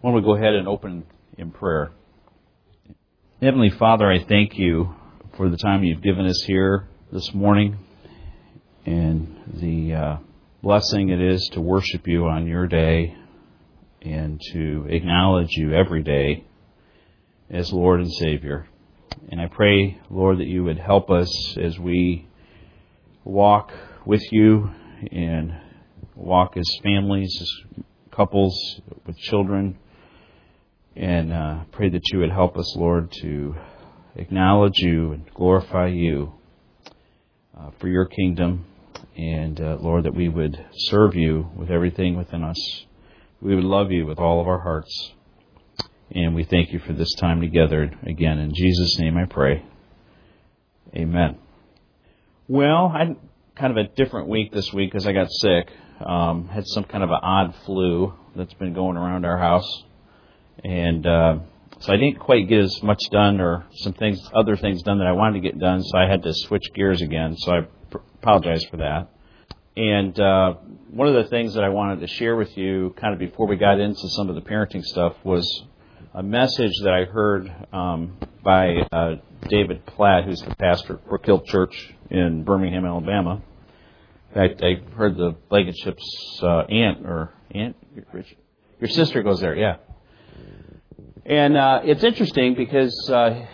Why don't we go ahead and open in prayer? Heavenly Father, I thank you for the time you've given us here this morning and the blessing it is to worship you on your day and to acknowledge you every day as Lord and Savior. And I pray, Lord, that you would help us as we walk with you and walk as families, as couples, with children. And pray that you would help us, Lord, to acknowledge you and glorify you for your kingdom. And, Lord, that we would serve you with everything within us. We would love you with all of our hearts. And we thank you for this time together again. In Jesus' name I pray. Amen. Well, I had kind of a different week this week because I got sick. Had some kind of an odd flu that's been going around our house. And so I didn't quite get as much done or other things done that I wanted to get done, so I had to switch gears again, so I apologize for that. And one of the things that I wanted to share with you kind of before we got into some of the parenting stuff was a message that I heard by David Platt, who's the pastor at Brook Hill Church in Birmingham, Alabama. In fact, I heard the Blankenship's aunt, your sister goes there, yeah. And it's interesting because I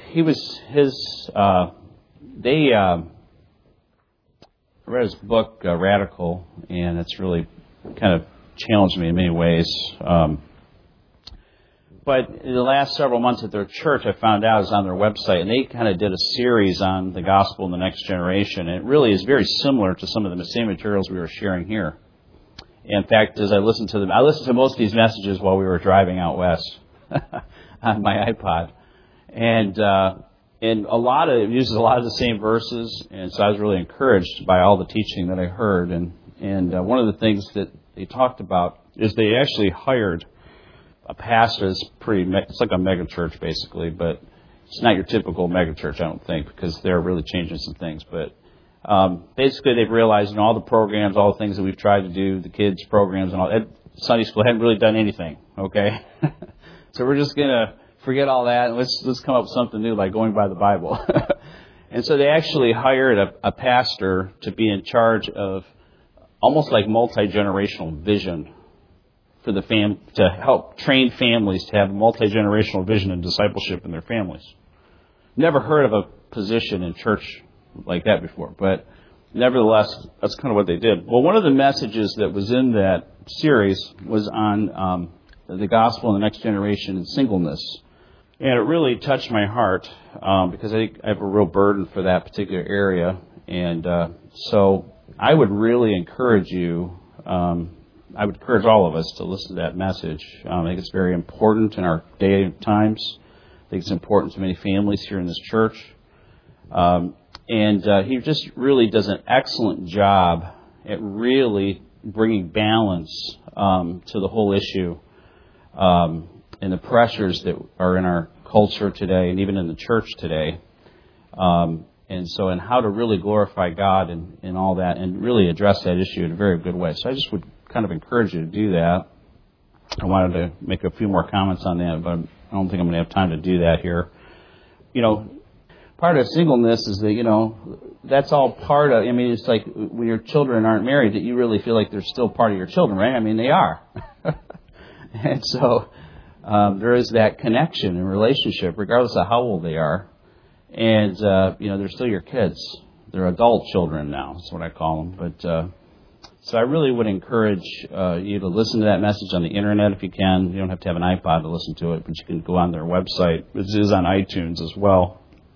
read his book, Radical, and it's really kind of challenged me in many ways. But in the last several months at their church, I found out, I was on their website, and they kind of did a series on the gospel in the next generation. And it really is very similar to some of the same materials we were sharing here. In fact, as I listened to most of these messages while we were driving out west on my iPod. And it uses a lot of the same verses, and so I was really encouraged by all the teaching that I heard. And one of the things that they talked about is they actually hired a pastor. It's like a mega church basically, but it's not your typical mega church, I don't think, because they're really changing some things. But basically, they've realized in all the programs, all the things that we've tried to do, the kids programs and all, Sunday school hadn't really done anything. Okay, so we're just gonna forget all that and let's come up with something new, like going by the Bible. And so they actually hired a pastor to be in charge of almost like multi-generational vision for to help train families to have multi-generational vision and discipleship in their families. Never heard of a position in church like that before, but nevertheless, that's kind of what they did. Well, one of the messages that was in that series was on the gospel in the next generation and singleness. And it really touched my heart because I have a real burden for that particular area. And so I would really encourage you, I would encourage all of us to listen to that message. I think it's very important in our day and times. I think it's important to many families here in this church. And he just really does an excellent job at really bringing balance to the whole issue and the pressures that are in our culture today and even in the church today. And how to really glorify God and all that and really address that issue in a very good way. So I just would kind of encourage you to do that. I wanted to make a few more comments on that, but I don't think I'm going to have time to do that here. Part of singleness is that, that's all part of, it's like when your children aren't married that you really feel like they're still part of your children, right? They are. And so there is that connection and relationship, regardless of how old they are. And, they're still your kids. They're adult children now, that's what I call them. But so I really would encourage you to listen to that message on the internet if you can. You don't have to have an iPod to listen to it, but you can go on their website. It is on iTunes as well.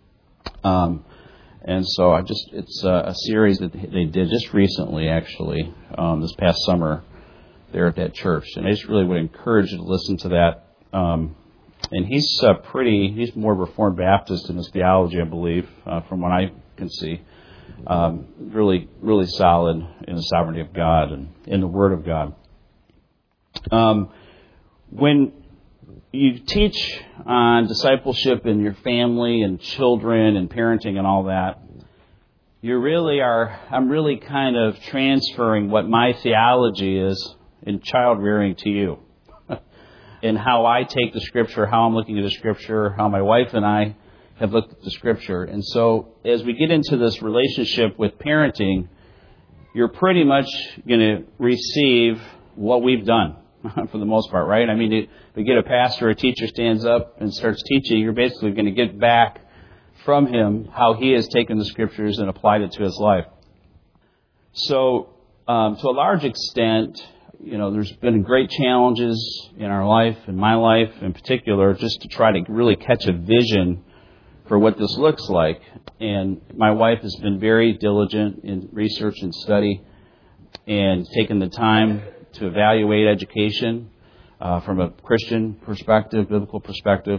And so it's a series that they did just recently, actually, this past summer there at that church. And I just really would encourage you to listen to that. And he's more Reformed Baptist in his theology, I believe, from what I can see. Really, really solid in the sovereignty of God and in the Word of God. When you teach on discipleship in your family and children and parenting and all that, I'm really kind of transferring what my theology is in child rearing to you. in how I take the Scripture, how I'm looking at the Scripture, how my wife and I have looked at the Scripture. And so as we get into this relationship with parenting, you're pretty much going to receive what we've done for the most part, right? I mean, if we get a pastor or a teacher stands up and starts teaching, you're basically going to get back from him how he has taken the Scriptures and applied it to his life. So, to a large extent, there's been great challenges in our life, in my life in particular, just to try to really catch a vision for what this looks like. And my wife has been very diligent in research and study and taken the time to evaluate education from a Christian perspective, biblical perspective.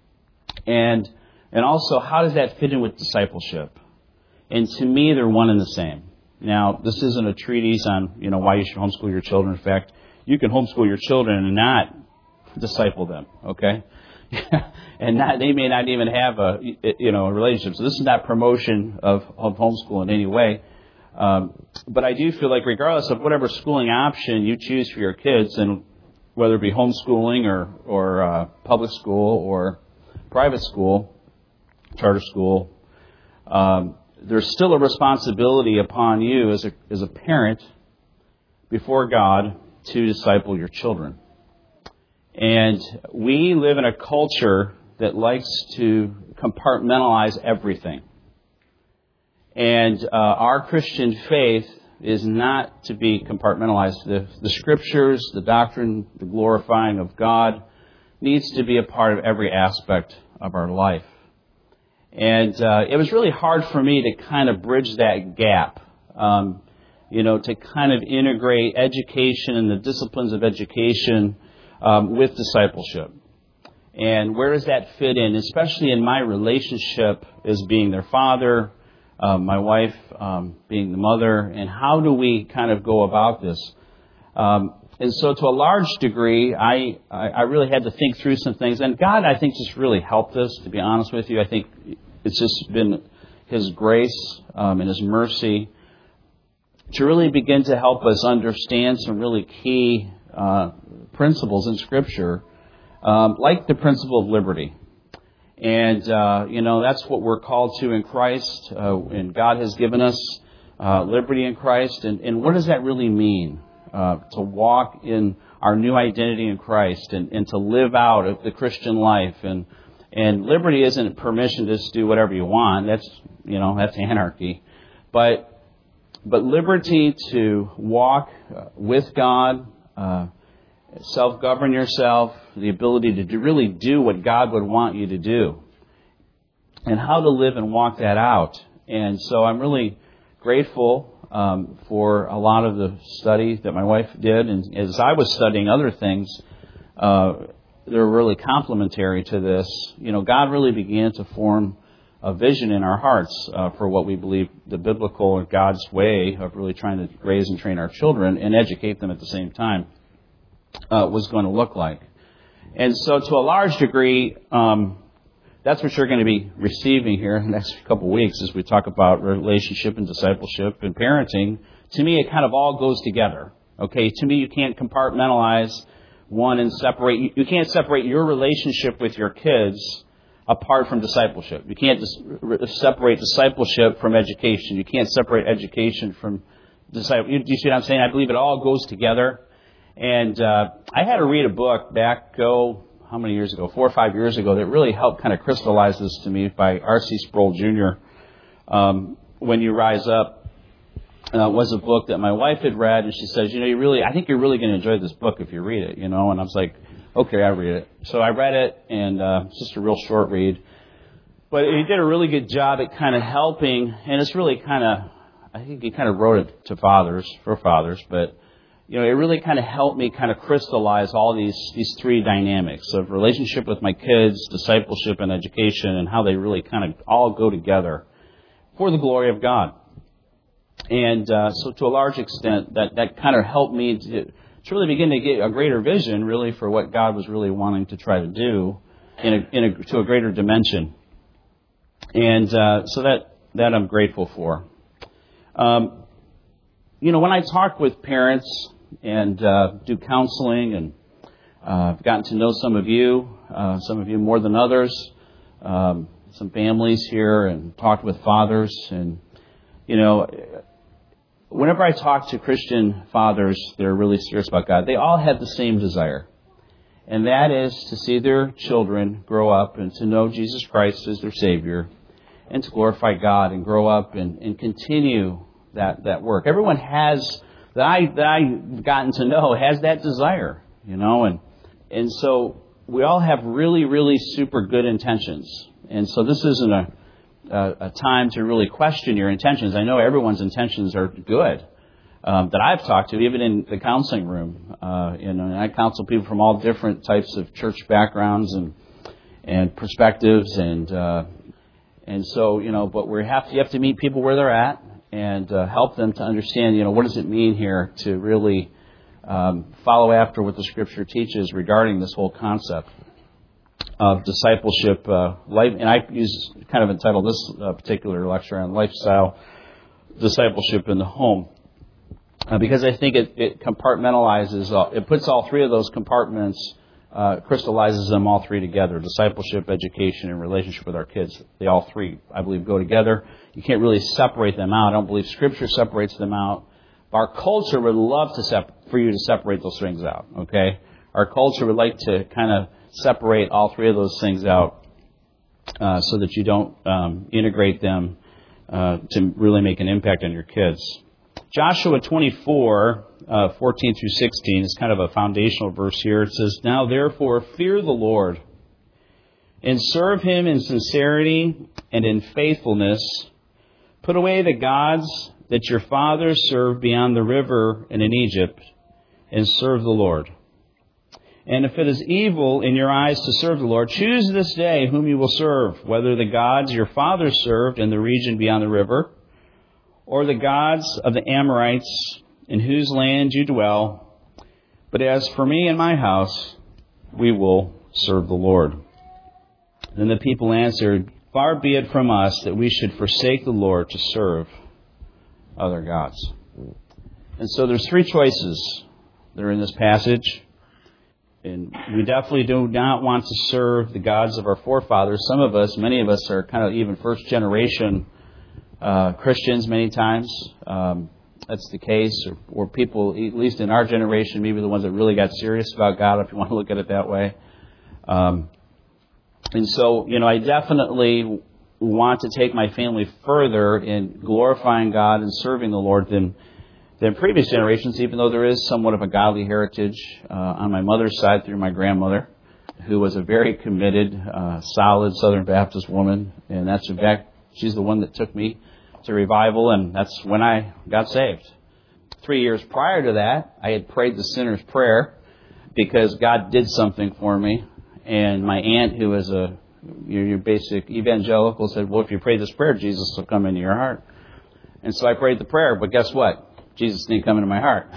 And also, how does that fit in with discipleship? And to me, they're one and the same. Now, this isn't a treatise on, why you should homeschool your children. In fact, you can homeschool your children and not disciple them, okay? And they may not even have a relationship. So this is not promotion of homeschool in any way. But I do feel like regardless of whatever schooling option you choose for your kids, and whether it be homeschooling or public school or private school, charter school, there's still a responsibility upon you as a parent before God to disciple your children. And we live in a culture that likes to compartmentalize everything. And our Christian faith is not to be compartmentalized. The Scriptures, the doctrine, the glorifying of God needs to be a part of every aspect of our life. And it was really hard for me to kind of bridge that gap, to kind of integrate education and the disciplines of education with discipleship. And where does that fit in, especially in my relationship as being their father, my wife being the mother, and how do we kind of go about this? And so to a large degree, I really had to think through some things. And God, I think, just really helped us, to be honest with you. I think it's just been His grace and His mercy to really begin to help us understand some really key principles in Scripture, like the principle of liberty. And, that's what we're called to in Christ. And God has given us liberty in Christ. And what does that really mean? To walk in our new identity in Christ and to live out the Christian life. And liberty isn't permission to just do whatever you want. That's anarchy. But liberty to walk with God, self-govern yourself, the ability to really do what God would want you to do, and how to live and walk that out. And so I'm really grateful for a lot of the study that my wife did. And as I was studying other things, they're really complementary to this. God really began to form a vision in our hearts for what we believe the biblical and God's way of really trying to raise and train our children and educate them at the same time was going to look like. And so to a large degree, that's what you're going to be receiving here in the next couple of weeks as we talk about relationship and discipleship and parenting. To me, it kind of all goes together. Okay, to me, you can't compartmentalize one and separate. You can't separate your relationship with your kids apart from discipleship. You can't separate discipleship from education. You can't separate education from discipleship. Do you see what I'm saying? I believe it all goes together. And I had to read a book back, how many years ago? 4 or 5 years ago, that really helped kind of crystallize this to me, by R.C. Sproul Jr. When You Rise Up was a book that my wife had read, and she says, I think you're really going to enjoy this book if you read it, And I was like, okay, I'll read it. So I read it, and it's just a real short read. But he did a really good job at kind of helping, and it's really I think he kind of wrote it for fathers, but it really kind of helped me kind of crystallize all these three dynamics of relationship with my kids, discipleship, and education, and how they really kind of all go together for the glory of God. And so to a large extent, that kind of helped me to really begin to get a greater vision, really, for what God was really wanting to try to do to a greater dimension. And so that I'm grateful for. When I talk with parents and do counseling, and I've gotten to know some of you more than others, some families here, and talked with fathers. And, whenever I talk to Christian fathers that are really serious about God, they all have the same desire. And that is to see their children grow up and to know Jesus Christ as their Savior and to glorify God and grow up and continue that work. Everyone has, that I've gotten to know, has that desire, and so we all have really, really super good intentions. And so this isn't a time to really question your intentions. I know everyone's intentions are good. That I've talked to, even in the counseling room. And I counsel people from all different types of church backgrounds and perspectives, and so but you have to meet people where they're at and help them to understand what does it mean here to really follow after what the Scripture teaches regarding this whole concept of discipleship, life. And I kind of entitled this particular lecture on lifestyle discipleship in the home. Because I think it compartmentalizes, it puts all three of those compartments, crystallizes them all three together: discipleship, education, and relationship with our kids. They all three, I believe, go together. You can't really separate them out. I don't believe Scripture separates them out. Our culture would love for you to separate those things out, okay? Our culture would like to kind of separate all three of those things out so that you don't integrate them to really make an impact on your kids. Joshua 24, 14 through 16 is kind of a foundational verse here. It says, "Now therefore fear the Lord, and serve Him in sincerity and in faithfulness. Put away the gods that your fathers served beyond the river and in Egypt, and serve the Lord. And if it is evil in your eyes to serve the Lord, choose this day whom you will serve, whether the gods your fathers served in the region beyond the river, or the gods of the Amorites in whose land you dwell. But as for me and my house, we will serve the Lord." Then the people answered, "Far be it from us that we should forsake the Lord to serve other gods." And so there's three choices that are in this passage. And we definitely do not want to serve the gods of our forefathers. Many of us are kind of even first generation Christians many times. That's the case. Or people, at least in our generation, maybe the ones that really got serious about God, if you want to look at it that way. And so, I definitely want to take my family further in glorifying God and serving the Lord than previous generations, even though there is somewhat of a godly heritage on my mother's side through my grandmother, who was a very committed, solid Southern Baptist woman. And that's, in fact, she's the one that took me to revival, and that's when I got saved. 3 years prior to that, I had prayed the sinner's prayer because God did something for me. And my aunt, who was your basic evangelical, said, "Well, if you pray this prayer, Jesus will come into your heart." And so I prayed the prayer, but guess what? Jesus didn't come into my heart,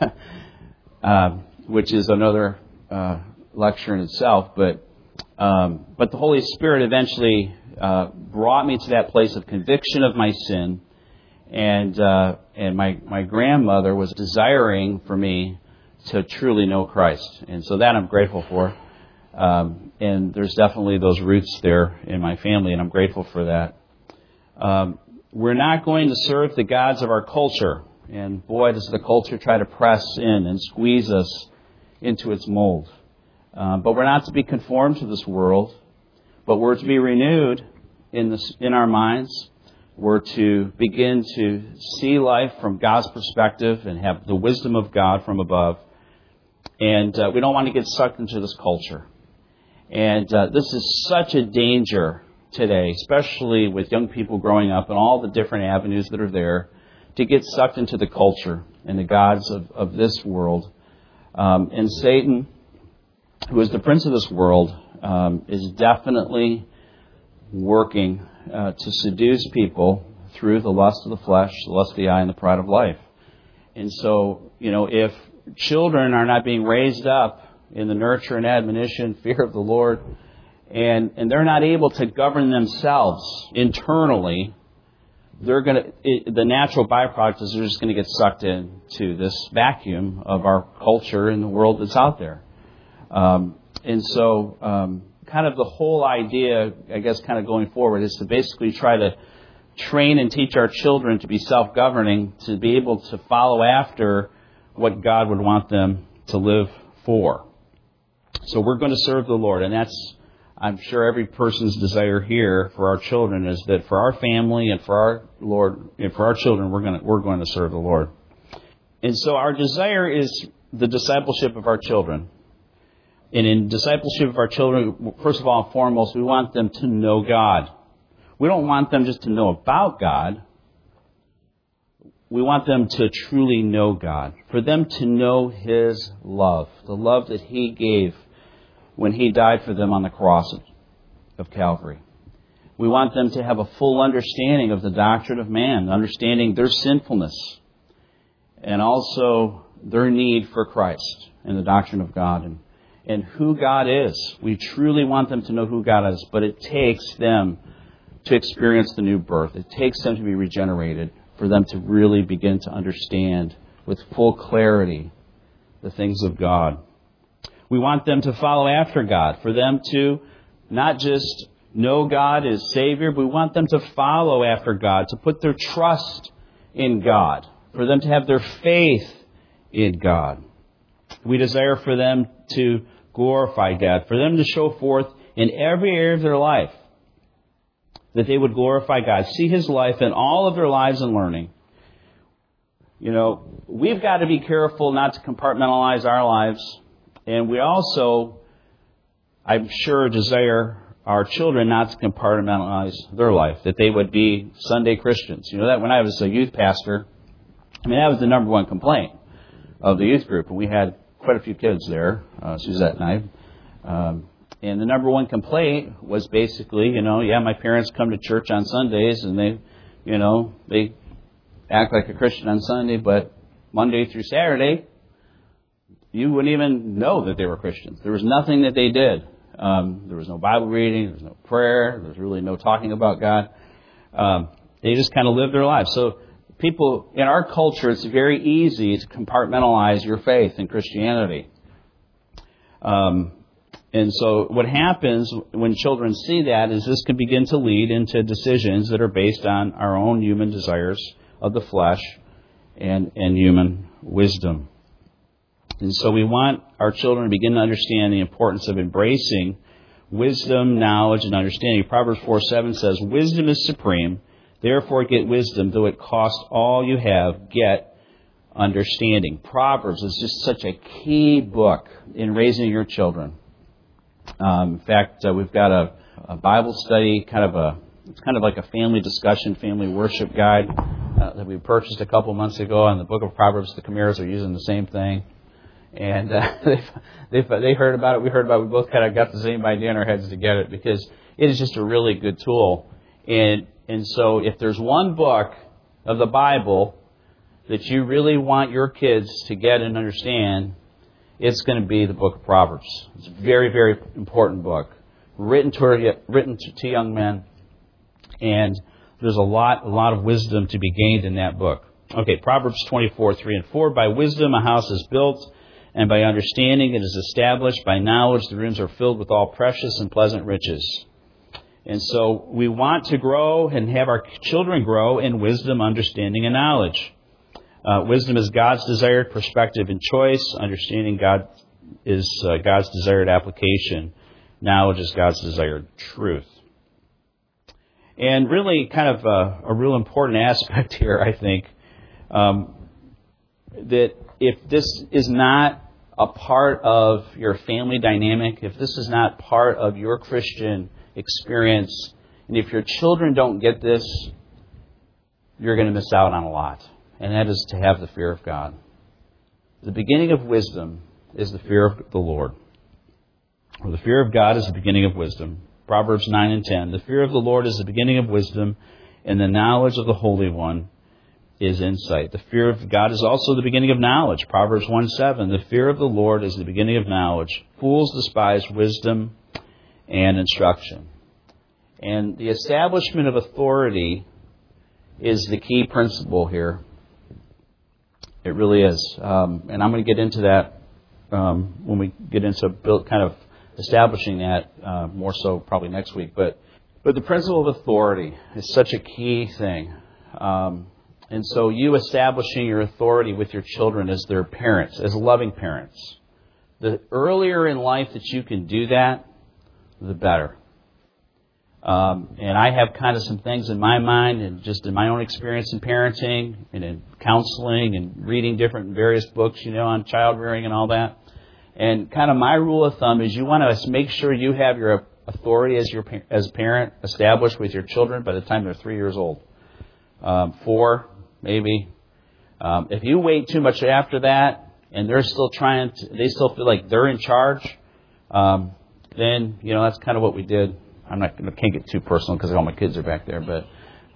which is another lecture in itself. But the Holy Spirit eventually brought me to that place of conviction of my sin, and my grandmother was desiring for me to truly know Christ, and so that I'm grateful for. And there's definitely those roots there in my family, and I'm grateful for that. We're not going to serve the gods of our culture. And boy, does the culture try to press in and squeeze us into its mold. But we're not to be conformed to this world, but we're to be renewed in our minds. We're to begin to see life from God's perspective and have the wisdom of God from above. And we don't want to get sucked into this culture. And this is such a danger today, especially with young people growing up and all the different avenues that are there, to get sucked into the culture and the gods of this world. And Satan, who is the prince of this world, is definitely working to seduce people through the lust of the flesh, the lust of the eye, and the pride of life. And so, if children are not being raised up in the nurture and admonition, fear of the Lord, and they're not able to govern themselves internally, the natural byproduct is they're just going to get sucked into this vacuum of our culture and the world that's out there. And so kind of the whole idea, I guess, kind of going forward is to basically try to train and teach our children to be self-governing, to be able to follow after what God would want them to live for. So we're going to serve the Lord, and that's, I'm sure, every person's desire here for our children is that for our family and for our Lord and for our children, we're going to serve the Lord. And so our desire is the discipleship of our children. And in discipleship of our children, first of all and foremost, we want them to know God. We don't want them just to know about God. We want them to truly know God. For them to know His love, the love that He gave when He died for them on the cross of Calvary. We want them to have a full understanding of the doctrine of man, understanding their sinfulness, and also their need for Christ and the doctrine of God and who God is. We truly want them to know who God is, but it takes them to experience the new birth. It takes them to be regenerated for them to really begin to understand with full clarity the things of God. We want them to follow after God, for them to not just know God as Savior, but we want them to follow after God, to put their trust in God, for them to have their faith in God. We desire for them to glorify God, for them to show forth in every area of their life that they would glorify God, see His life in all of their lives and learning. You know, we've got to be careful not to compartmentalize our lives, and we also, I'm sure, desire our children not to compartmentalize their life, that they would be Sunday Christians. You know, that when I was a youth pastor, I mean, that was the number one complaint of the youth group, and we had quite a few kids there, Suzette and I. And the number one complaint was basically, my parents come to church on Sundays and they act like a Christian on Sunday, but Monday through Saturday, you wouldn't even know that they were Christians. There was nothing that they did. There was no Bible reading, there was no prayer, there was really no talking about God. They just kind of lived their lives. So people, in our culture, it's very easy to compartmentalize your faith in Christianity. And so what happens when children see that is this can begin to lead into decisions that are based on our own human desires of the flesh and human wisdom. And so we want our children to begin to understand the importance of embracing wisdom, knowledge, and understanding. Proverbs 4:7 says, "Wisdom is supreme, therefore get wisdom, though it cost all you have, get understanding." Proverbs is just such a key book in raising your children. In fact, we've got a Bible study, it's kind of like a family discussion, family worship guide that we purchased a couple months ago on the book of Proverbs. The Camaras are using the same thing. And they heard about it, we heard about it, we both kind of got the same idea in our heads to get it because it is just a really good tool. And so if there's one book of the Bible that you really want your kids to get and understand, it's going to be the book of Proverbs. It's a very, very important book, written to young men, and there's a lot of wisdom to be gained in that book. Okay, Proverbs 24:3 and 4. By wisdom a house is built, and by understanding it is established. By knowledge the rooms are filled with all precious and pleasant riches. And so we want to grow and have our children grow in wisdom, understanding, and knowledge. Wisdom is God's desired perspective and choice. Understanding God is God's desired application. Knowledge is God's desired truth. And really kind of a real important aspect here, I think, that if this is not a part of your family dynamic, if this is not part of your Christian experience, and if your children don't get this, you're going to miss out on a lot. And that is to have the fear of God. The beginning of wisdom is the fear of the Lord. Or the fear of God is the beginning of wisdom. Proverbs 9 and 10. The fear of the Lord is the beginning of wisdom, and the knowledge of the Holy One is insight. The fear of God is also the beginning of knowledge. Proverbs 1:7. The fear of the Lord is the beginning of knowledge. Fools despise wisdom and instruction. And the establishment of authority is the key principle here. It really is. And I'm going to get into that when we get into kind of establishing that more so probably next week. But the principle of authority is such a key thing. And so you establishing your authority with your children as their parents, as loving parents. The earlier in life that you can do that, the better. And I have kind of some things in my mind and just in my own experience in parenting and in counseling and reading different various books, on child rearing and all that. And kind of my rule of thumb is you want to make sure you have your authority as a parent established with your children by the time they're 3 years old. 4, maybe. If you wait too much after that and they're still they still feel like they're in charge, then, that's kind of what we did. Can't get too personal because all my kids are back there, but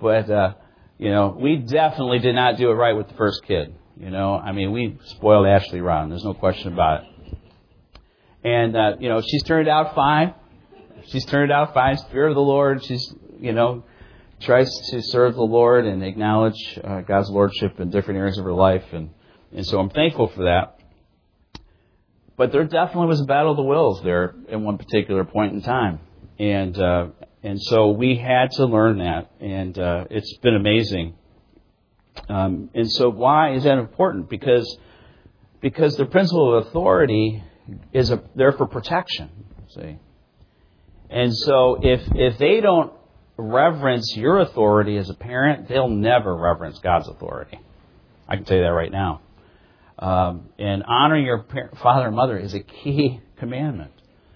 we definitely did not do it right with the first kid. We spoiled Ashley rotten. There's no question about it. And, she's turned out fine. She's turned out fine. Fear of the Lord. She's, tries to serve the Lord and acknowledge God's lordship in different areas of her life. And so I'm thankful for that. But there definitely was a battle of the wills there at one particular point in time. And so we had to learn that. And it's been amazing. And so why is that important? Because the principle of authority is there for protection. See? And so if they don't reverence your authority as a parent, they'll never reverence God's authority. I can tell you that right now. And honoring your father and mother is a key commandment.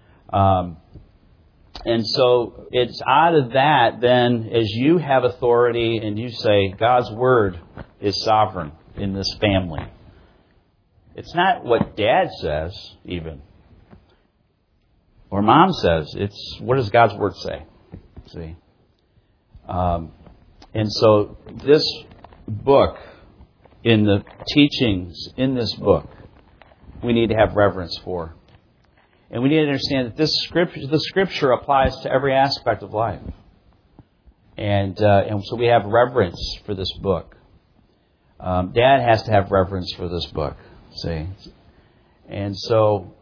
And so it's out of that then, as you have authority and you say, God's word is sovereign in this family. It's not what Dad says, even. Or Mom says. It's what does God's word say? See? And so this book, in the teachings in this book, we need to have reverence for. And we need to understand that the Scripture applies to every aspect of life. And so we have reverence for this book. Dad has to have reverence for this book. See? And so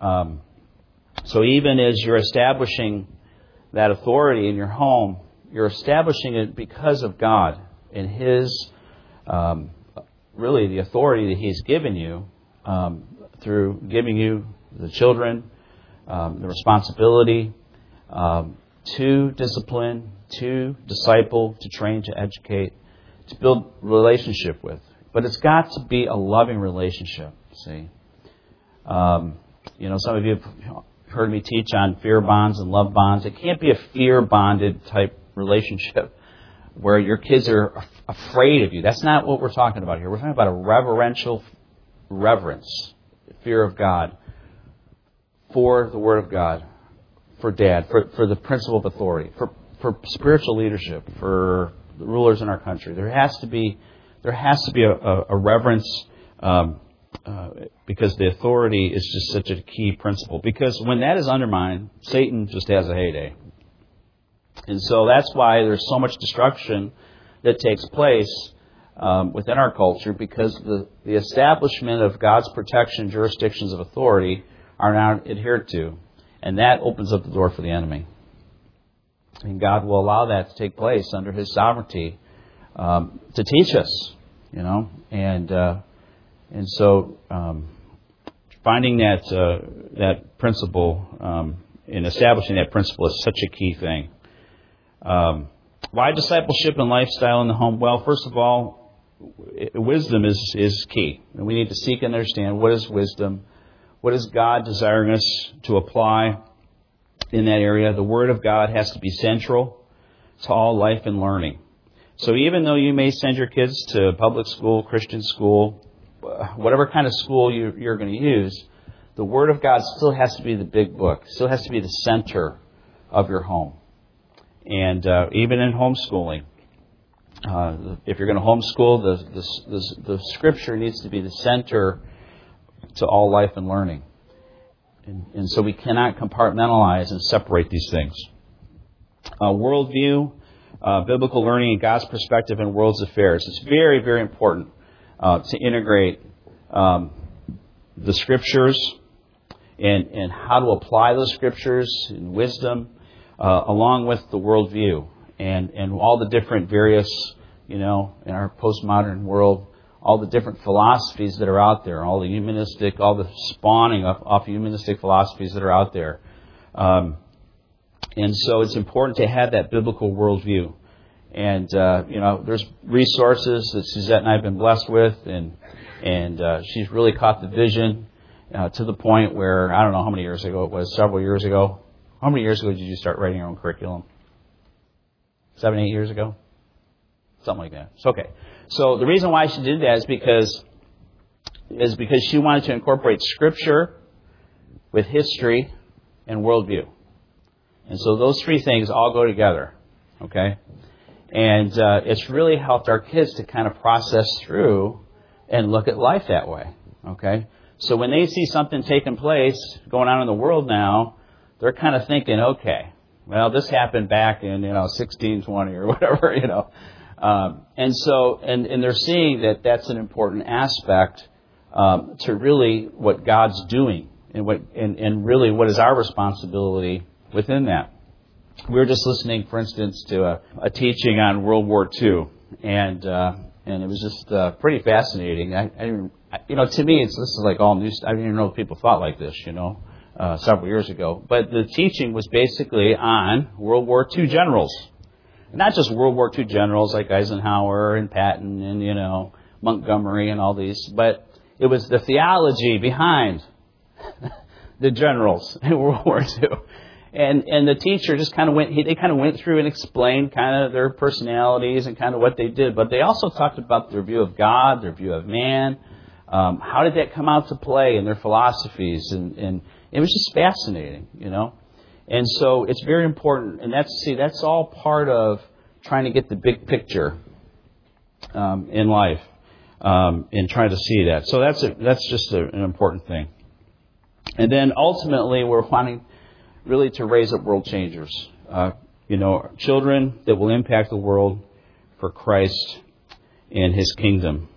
even as you're establishing that authority in your home, you're establishing it because of God and His, really the authority that He's given you through giving you the children, the responsibility to discipline, to disciple, to train, to educate, to build relationship with. But it's got to be a loving relationship, see. Some of you have heard me teach on fear bonds and love bonds. It can't be a fear-bonded type relationship where your kids are afraid of you. That's not what we're talking about here. We're talking about a reverential reverence, fear of God, for the Word of God, for Dad, for the principle of authority, for spiritual leadership, for the rulers in our country. There has to be a reverence because the authority is just such a key principle. Because when that is undermined, Satan just has a heyday. And so that's why there's so much destruction that takes place within our culture, because the establishment of God's protection, jurisdictions of authority are now adhered to. And that opens up the door for the enemy. And God will allow that to take place under His sovereignty to teach us, And so finding that principle and establishing that principle is such a key thing. Why discipleship and lifestyle in the home? Well, first of all, wisdom is key. And we need to seek and understand what is wisdom. What is God desiring us to apply in that area? The Word of God has to be central to all life and learning. So even though you may send your kids to public school, Christian school, whatever kind of school you're going to use, the Word of God still has to be the big book, still has to be the center of your home. And even in homeschooling, if you're going to homeschool, the Scripture needs to be the center to all life and learning. And so we cannot compartmentalize and separate these things. Worldview, biblical learning, and God's perspective in world's affairs. It's very, very important to integrate the Scriptures and how to apply those scriptures in wisdom, along with the worldview and all the different various, in our postmodern world, all the different philosophies that are out there, all the spawning off humanistic philosophies that are out there. And so it's important to have that biblical worldview. And, there's resources that Suzette and I have been blessed with, and she's really caught the vision to the point where, I don't know how many years ago it was, several years ago. How many years ago did you start writing your own curriculum? 7, 8 years ago? Something like that. It's okay. So the reason why she did that is because she wanted to incorporate Scripture with history and worldview. And so those three things all go together. Okay? And it's really helped our kids to kind of process through and look at life that way. Okay? So when they see something taking place, going on in the world now, they're kind of thinking, okay, well, this happened back in, 1620 or whatever, And so, and they're seeing that that's an important aspect to really what God's doing and really what is our responsibility within that. We were just listening, for instance, to a teaching on World War II, and it was just pretty fascinating. To me, this is like all new. I didn't even know people thought like this, several years ago. But the teaching was basically on World War II generals. Not just World War II generals like Eisenhower and Patton and, Montgomery and all these, but it was the theology behind the generals in World War II. And the teacher just they kind of went through and explained kind of their personalities and kind of what they did. But they also talked about their view of God, their view of man. How did that come out to play in their philosophies? And it was just fascinating, And so it's very important, and that's all part of trying to get the big picture in life, and trying to see that. So that's just an important thing. And then ultimately, we're wanting really to raise up world changers, children that will impact the world for Christ and His kingdom.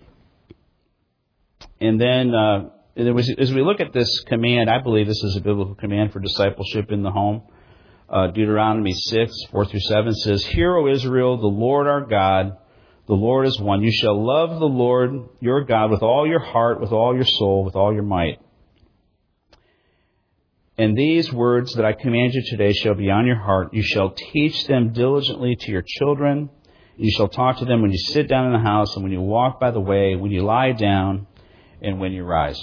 And then, as we look at this command, I believe this is a biblical command for discipleship in the home. Deuteronomy 6, 4-7 says, "Hear, O Israel, the Lord our God, the Lord is one. You shall love the Lord your God with all your heart, with all your soul, with all your might. And these words that I command you today shall be on your heart. You shall teach them diligently to your children. You shall talk to them when you sit down in the house and when you walk by the way, when you lie down and when you rise."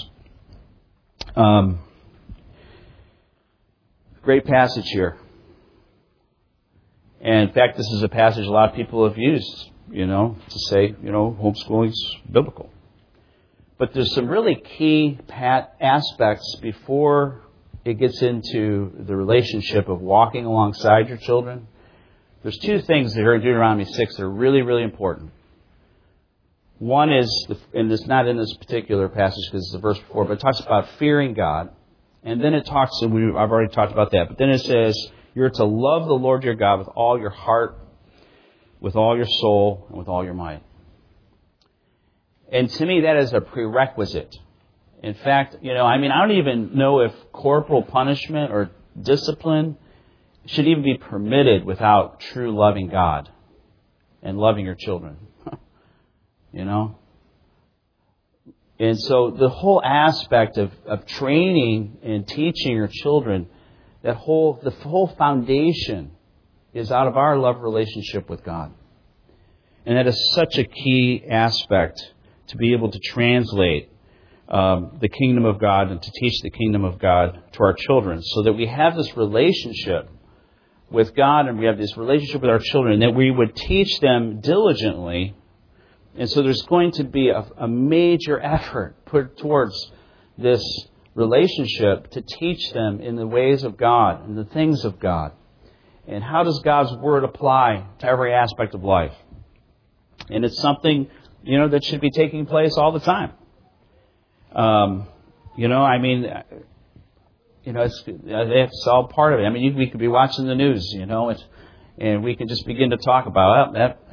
Great passage here. And in fact, this is a passage a lot of people have used, to say, homeschooling's biblical. But there's some really key aspects before it gets into the relationship of walking alongside your children. There's two things that are in Deuteronomy 6 that are really, really important. One is, and it's not in this particular passage because it's the verse before, but it talks about fearing God. And then it talks, and I've already talked about that, but then it says, you're to love the Lord your God with all your heart, with all your soul, and with all your might. And to me, that is a prerequisite. In fact, I don't even know if corporal punishment or discipline should even be permitted without true loving God and loving your children. And so the whole aspect of training and teaching your children, the whole foundation is out of our love relationship with God. And that is such a key aspect to be able to translate the kingdom of God and to teach the kingdom of God to our children, so that we have this relationship with God and we have this relationship with our children, and that we would teach them diligently. And so there's going to be a major effort put towards this relationship to teach them in the ways of God and the things of God. And how does God's Word apply to every aspect of life? And it's something, that should be taking place all the time. It's all part of it. We could be watching the news, and we can just begin to talk about,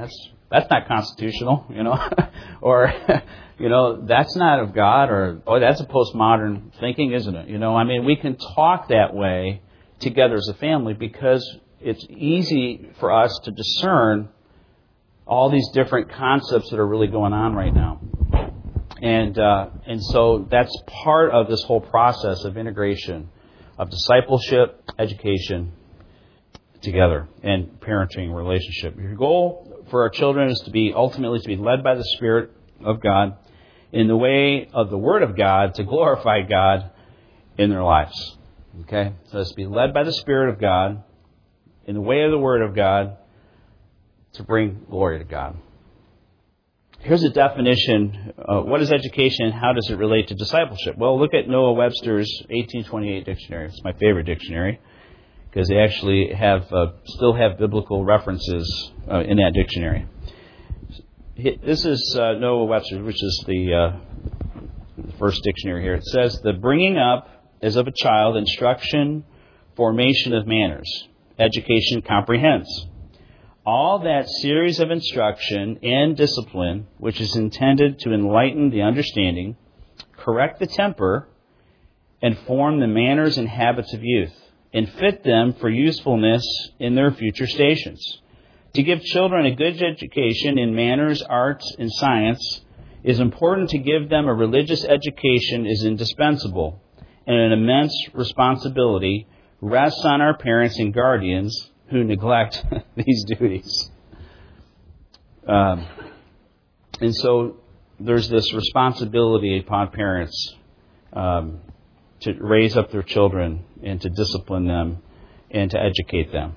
that's not constitutional, or, that's not of God, or, oh, that's a postmodern thinking, isn't it? I mean, we can talk that way together as a family because it's easy for us to discern all these different concepts that are really going on right now. And so that's part of this whole process of integration of discipleship, education together, and parenting relationship. Your goal for our children is ultimately to be led by the Spirit of God in the way of the Word of God to glorify God in their lives. Okay? So it's to be led by the Spirit of God in the way of the Word of God to bring glory to God. Here's a definition. What is education and how does it relate to discipleship? Well, look at Noah Webster's 1828 dictionary. It's my favorite dictionary because they actually still have biblical references in that dictionary. This is Noah Webster, which is the first dictionary here. It says, the bringing up as of a child, instruction, formation of manners. Education comprehends all that series of instruction and discipline which is intended to enlighten the understanding, correct the temper, and form the manners and habits of youth, and fit them for usefulness in their future stations. To give children a good education in manners, arts, and science is important. To give them a religious education is indispensable, and an immense responsibility rests on our parents and guardians who neglect these duties. And so there's this responsibility upon parents to raise up their children and to discipline them and to educate them.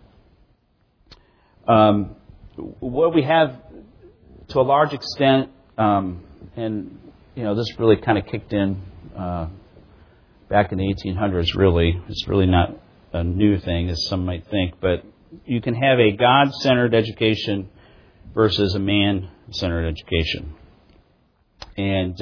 What we have, to a large extent, and this really kind of kicked in back in the 1800s. Really, it's really not a new thing, as some might think, but you can have a God-centered education versus a man-centered education, and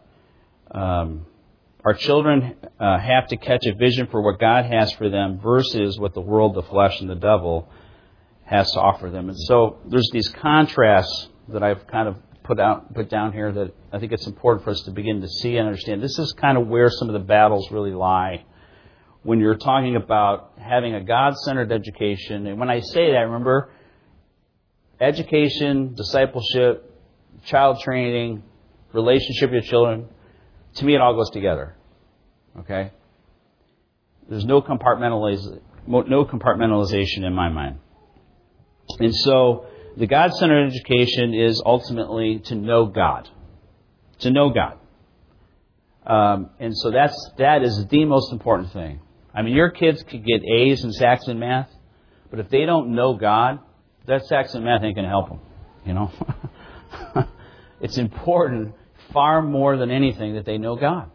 our children have to catch a vision for what God has for them versus what the world, the flesh, and the devil has to offer them. And so there's these contrasts that I've kind of put down here that I think it's important for us to begin to see and understand. This is kind of where some of the battles really lie when you're talking about having a God-centered education. And when I say that, remember, education, discipleship, child training, relationship with your children, to me it all goes together. Okay? There's no compartmentalization in my mind. And so the God-centered education is ultimately to know God. To know God. And so that is the most important thing. I mean, your kids could get A's in Saxon math, but if they don't know God, that Saxon math ain't going to help them. It's important, far more than anything, that they know God.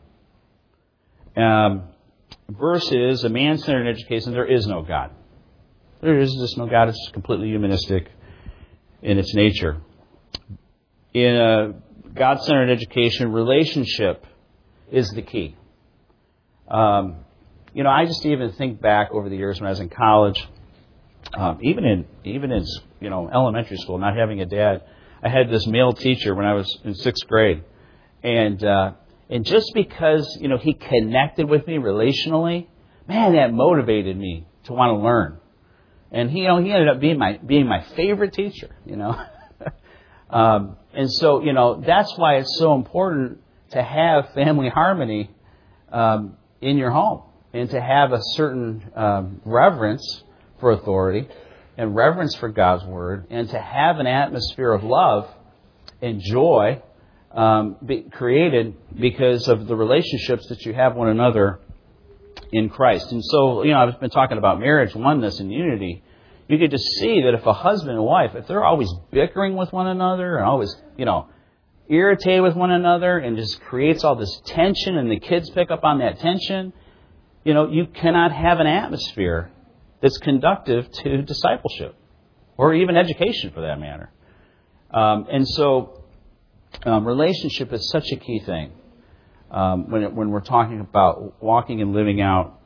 Versus a man-centered education, there is no God. There is just no God. It's completely humanistic in its nature. In a God-centered education, relationship is the key. I just even think back over the years when I was in college, even in elementary school, not having a dad. I had this male teacher when I was in 6th grade, and just because he connected with me relationally, man, that motivated me to want to learn. And he ended up being my favorite teacher. And so that's why it's so important to have family harmony in your home, and to have a certain reverence for authority and reverence for God's Word, and to have an atmosphere of love and joy created because of the relationships that you have one another in Christ. And so, I've been talking about marriage, oneness, and unity. You get to see that if a husband and wife, if they're always bickering with one another and always, irritated with one another and just creates all this tension, and the kids pick up on that tension, you cannot have an atmosphere that's conductive to discipleship or even education for that matter. And so relationship is such a key thing when we're talking about walking and living out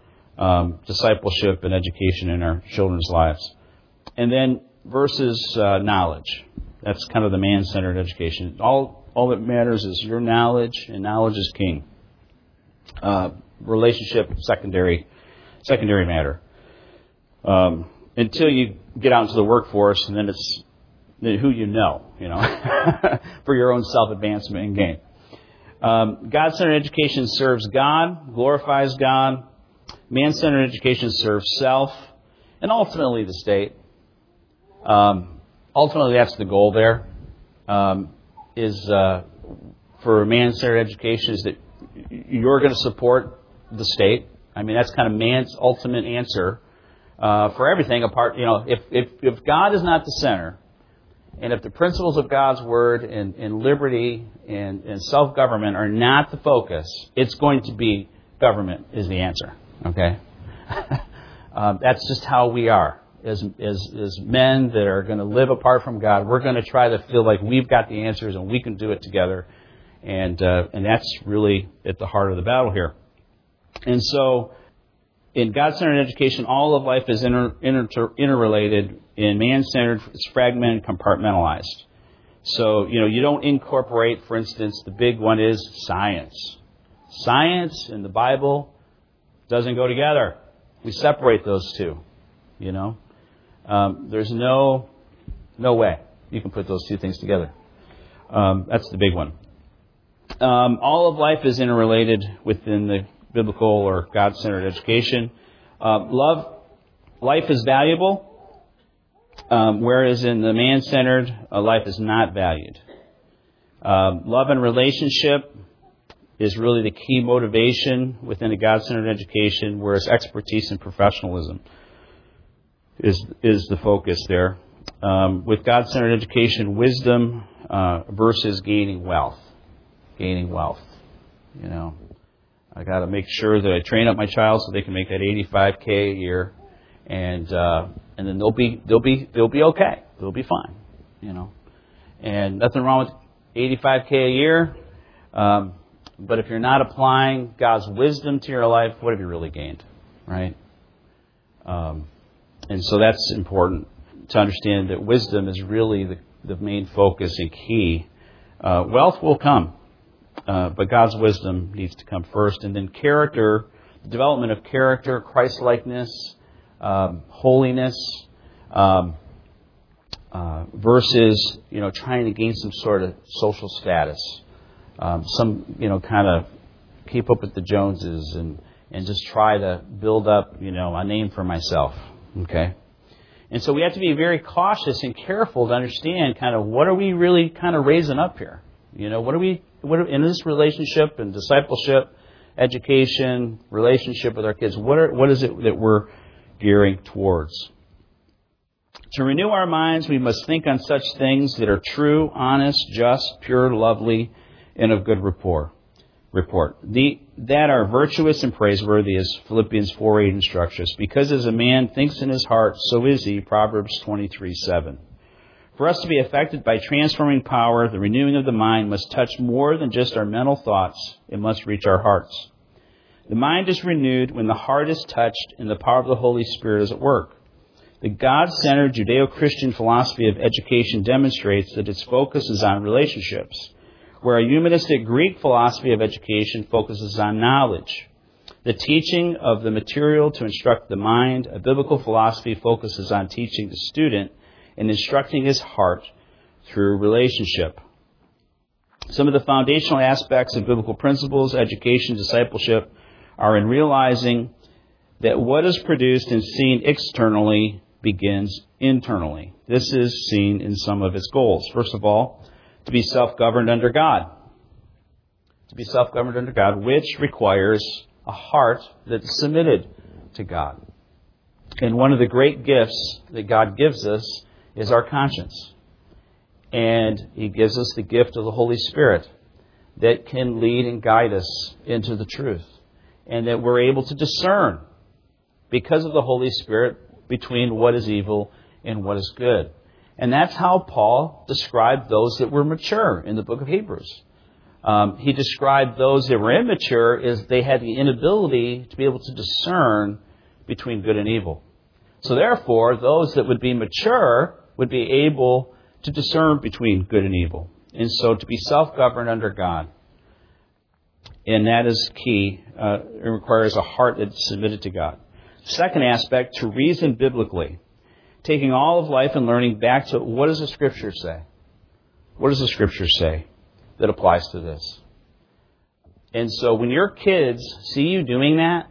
discipleship and education in our children's lives. And then versus knowledge. That's kind of the man-centered education. All that matters is your knowledge, and knowledge is king. Relationship, secondary matter. Until you get out into the workforce, and then it's who you know, for your own self-advancement and gain. God-centered education serves God, glorifies God. Man-centered education serves self, and ultimately the state. Ultimately, that's the goal there. For man-centered education is that you're going to support the state. I mean, that's kind of man's ultimate answer for everything. Apart, if God is not the center, and if the principles of God's word and liberty and self-government are not the focus, it's going to be government is the answer. Okay, that's just how we are as men that are going to live apart from God. We're going to try to feel like we've got the answers and we can do it together, and that's really at the heart of the battle here. And so, in God-centered education, all of life is interrelated. In man-centered, it's fragmented, compartmentalized. So, you don't incorporate, for instance, the big one is science. Science and the Bible doesn't go together. We separate those two, There's no way you can put those two things together. That's the big one. All of life is interrelated within the biblical or God-centered education. Life is valuable, whereas in the man-centered, life is not valued. Love and relationship is really the key motivation within a God-centered education, whereas expertise and professionalism is the focus there. With God-centered education, wisdom versus gaining wealth. Gaining wealth, I got to make sure that I train up my child so they can make that $85K a year, and then they'll be okay. They'll be fine, And nothing wrong with $85K a year, but if you're not applying God's wisdom to your life, what have you really gained, right? And so that's important to understand that wisdom is really the main focus and key. Wealth will come. But God's wisdom needs to come first. And then character, the development of character, Christ-likeness, holiness, versus, trying to gain some sort of social status. Kind of keep up with the Joneses and just try to build up, a name for myself. Okay? And so we have to be very cautious and careful to understand kind of what are we really kind of raising up here? What are in this relationship and discipleship, education, relationship with our kids, what is it that we're gearing towards? To renew our minds, we must think on such things that are true, honest, just, pure, lovely, and of good report. That are virtuous and praiseworthy, as Philippians 4:8 instructs us. Because as a man thinks in his heart, so is he, Proverbs 23:7. For us to be affected by transforming power, the renewing of the mind must touch more than just our mental thoughts. It must reach our hearts. The mind is renewed when the heart is touched and the power of the Holy Spirit is at work. The God-centered Judeo-Christian philosophy of education demonstrates that its focus is on relationships, where a humanistic Greek philosophy of education focuses on knowledge. The teaching of the material to instruct the mind, a biblical philosophy focuses on teaching the student and instructing his heart through relationship. Some of the foundational aspects of biblical principles, education, discipleship, are in realizing that what is produced and seen externally begins internally. This is seen in some of its goals. First of all, to be self-governed under God. To be self-governed under God, which requires a heart that's submitted to God. And one of the great gifts that God gives us is our conscience. And He gives us the gift of the Holy Spirit that can lead and guide us into the truth. And that we're able to discern, because of the Holy Spirit, between what is evil and what is good. And that's how Paul described those that were mature in the book of Hebrews. He described those that were immature as they had the inability to be able to discern between good and evil. So therefore, those that would be mature would be able to discern between good and evil. And so to be self-governed under God. And that is key. It requires a heart that's submitted to God. Second aspect, to reason biblically. Taking all of life and learning back to what does the Scripture say? What does the Scripture say that applies to this? And so when your kids see you doing that,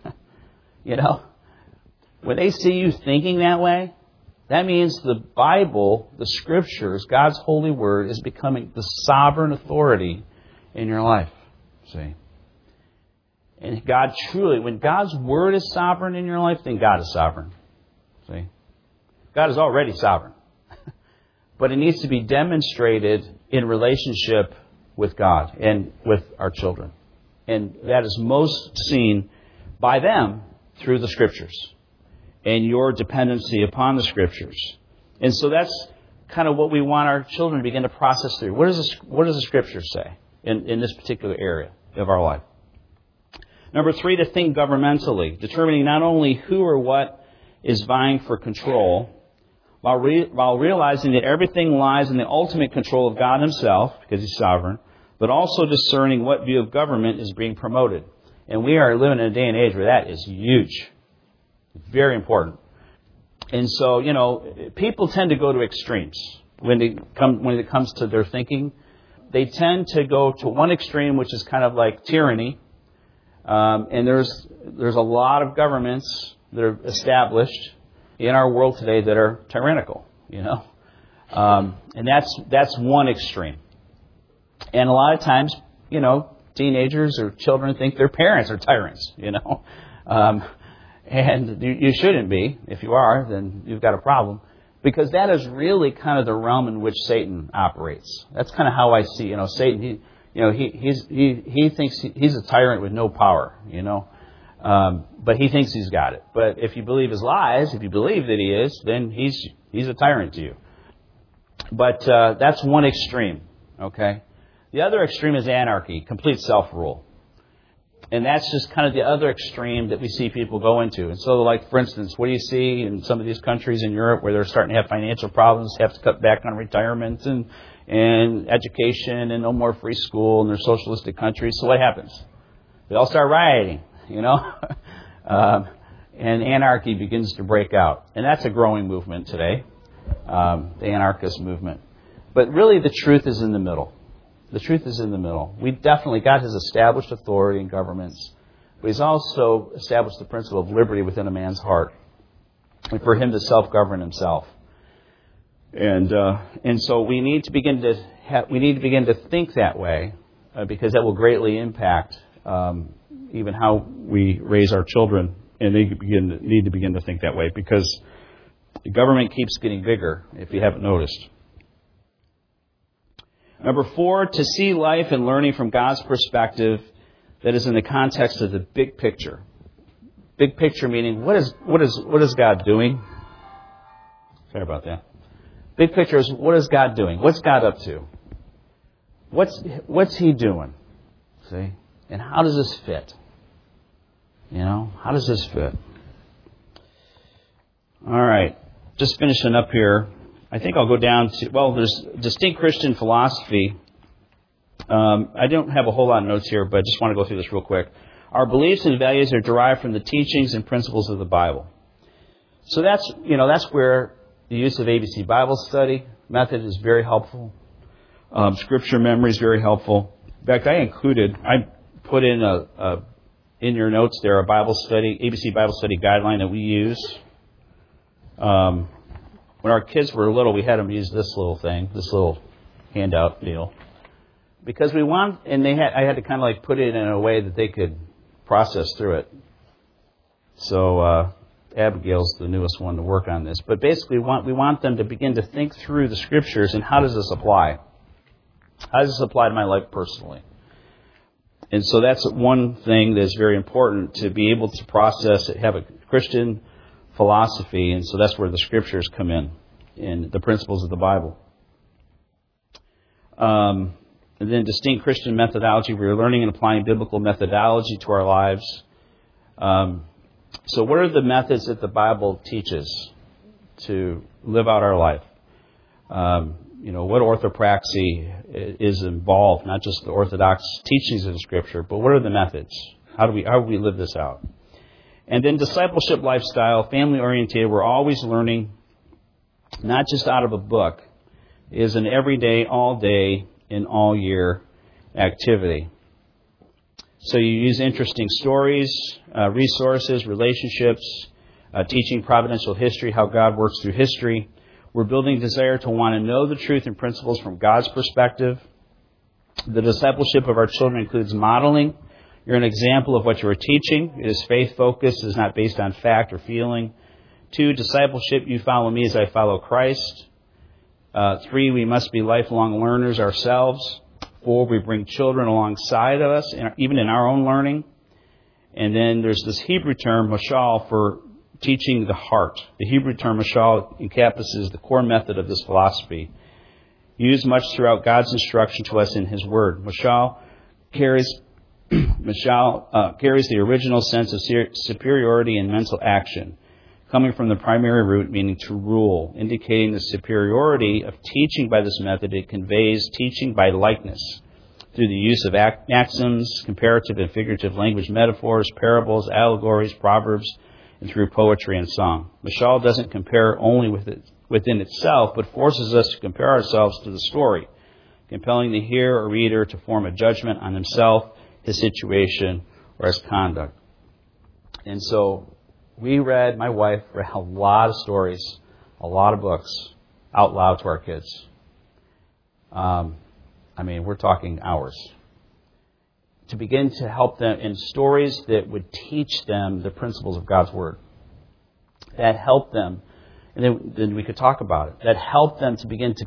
when they see you thinking that way, that means the Bible, the Scriptures, God's holy word is becoming the sovereign authority in your life. See? And God truly, when God's word is sovereign in your life, then God is sovereign. See? God is already sovereign. But it needs to be demonstrated in relationship with God and with our children. And that is most seen by them through the Scriptures and your dependency upon the Scriptures. And so that's kind of what we want our children to begin to process through. What does the Scripture say in this particular area of our life? Number 3, to think governmentally, determining not only who or what is vying for control, while realizing that everything lies in the ultimate control of God Himself, because He's sovereign, but also discerning what view of government is being promoted. And we are living in a day and age where that is huge. Very important. And so, people tend to go to extremes when it comes to their thinking. They tend to go to one extreme, which is kind of like tyranny. And there's a lot of governments that are established in our world today that are tyrannical, and that's one extreme. And a lot of times, teenagers or children think their parents are tyrants, and you shouldn't be. If you are, then you've got a problem, because that is really kind of the realm in which Satan operates. That's kind of how I see, Satan. He thinks he's a tyrant with no power, but he thinks he's got it. But if you believe his lies, if you believe that he is, then he's a tyrant to you. But that's one extreme, okay? The other extreme is anarchy, complete self-rule. And that's just kind of the other extreme that we see people go into. And so, like, for instance, what do you see in some of these countries in Europe where they're starting to have financial problems, have to cut back on retirement and education and no more free school, and they're socialistic countries. So what happens? They all start rioting, and anarchy begins to break out. And that's a growing movement today, the anarchist movement. But really the truth is in the middle. The truth is in the middle. God has established authority in governments, but He's also established the principle of liberty within a man's heart, and for him to self-govern himself. And so we need to begin to think that way, because that will greatly impact even how we raise our children, and they need to begin to think that way, because the government keeps getting bigger, if you haven't noticed. Number 4, to see life and learning from God's perspective that is in the context of the big picture. Big picture meaning, what is God doing? Sorry about that. Big picture is, what is God doing? What's God up to? What's He doing? See? And how does this fit? How does this fit? All right. Just finishing up here. I think I'll go down to, there's distinct Christian philosophy. I don't have a whole lot of notes here, but I just want to go through this real quick. Our beliefs and values are derived from the teachings and principles of the Bible. So that's where the use of ABC Bible study method is very helpful. Scripture memory is very helpful. In fact, I put in in your notes there a ABC Bible study guideline that we use. When our kids were little, we had them use this little handout deal, because I had to kind of like put it in a way that they could process through it. So Abigail's the newest one to work on this, but basically we want them to begin to think through the Scriptures and how does this apply? How does this apply to my life personally? And so that's one thing that's very important, to be able to process it, have a Christian philosophy, and so that's where the Scriptures come in the principles of the Bible. And then distinct Christian methodology. We are learning and applying biblical methodology to our lives. So what are the methods that the Bible teaches to live out our life? What orthopraxy is involved, not just the orthodox teachings of the Scripture, but what are the methods? How do we live this out? And then discipleship lifestyle, family oriented. We're always learning, not just out of a book, is an everyday, all day, and all year activity. So you use interesting stories, resources, relationships, teaching providential history, how God works through history. We're building desire to want to know the truth and principles from God's perspective. The discipleship of our children includes modeling. You're an example of what you are teaching. It is faith-focused. It is not based on fact or feeling. 2, discipleship, you follow me as I follow Christ. 3, we must be lifelong learners ourselves. 4, we bring children alongside of us, even in our own learning. And then there's this Hebrew term, mashal, for teaching the heart. The Hebrew term mashal encompasses the core method of this philosophy, used much throughout God's instruction to us in His Word. Mashal carries the original sense of superiority in mental action, coming from the primary root, meaning to rule, indicating the superiority of teaching by this method. It conveys teaching by likeness through the use of maxims, comparative and figurative language metaphors, parables, allegories, proverbs, and through poetry and song. Mashal doesn't compare only within itself, but forces us to compare ourselves to the story, compelling the hearer or reader to form a judgment on himself, his situation, or his conduct. And so my wife read a lot of stories, a lot of books out loud to our kids. We're talking hours. To begin to help them in stories that would teach them the principles of God's Word. That helped them, and then we could talk about it. That helped them to begin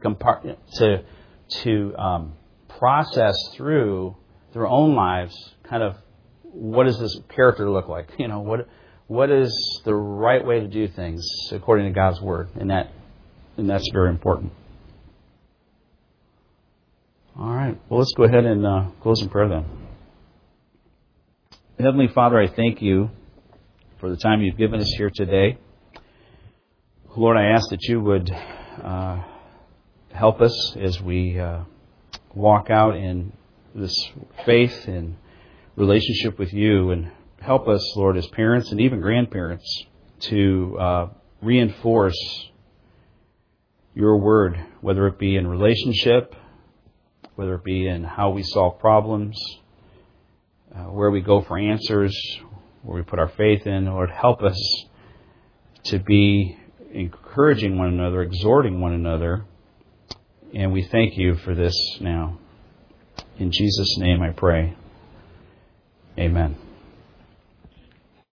to process through their own lives, kind of, what does this character look like? What is the right way to do things according to God's Word? And that's very important. All right. Well, let's go ahead and close in prayer then. Heavenly Father, I thank you for the time you've given us here today. Lord, I ask that you would help us as we walk out in this faith and relationship with you, and help us, Lord, as parents and even grandparents, to reinforce your word, whether it be in relationship, whether it be in how we solve problems, where we go for answers, where we put our faith in. Lord, help us to be encouraging one another, exhorting one another. And we thank you for this now. In Jesus' name I pray. Amen.